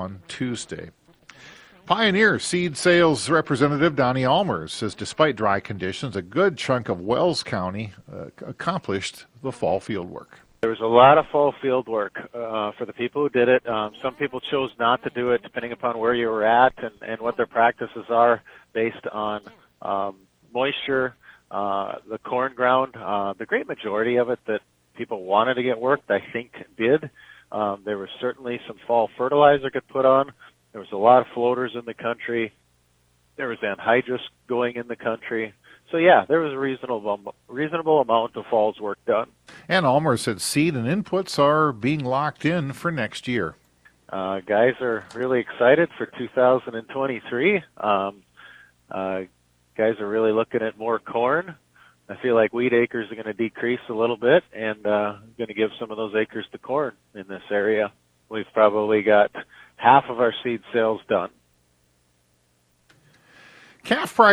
on Tuesday. Pioneer seed sales representative Donnie Almers says despite dry conditions, a good chunk of Wells County accomplished the fall field work. There was a lot of fall field work for the people who did it. Some people chose not to do it depending upon where you were at and what their practices are based on moisture, the corn ground. The great majority of it that people wanted to get worked, I think, did. There was certainly some fall fertilizer get put on. There was a lot of floaters in the country. There was anhydrous going in the country. So, yeah, there was a reasonable amount of fall's work done. And Almer said seed and inputs are being locked in for next year. Guys are really excited for 2023. Guys are really looking at more corn. I feel like wheat acres are going to decrease a little bit and going to give some of those acres to corn in this area. We've probably got half of our seed sales done. Calf price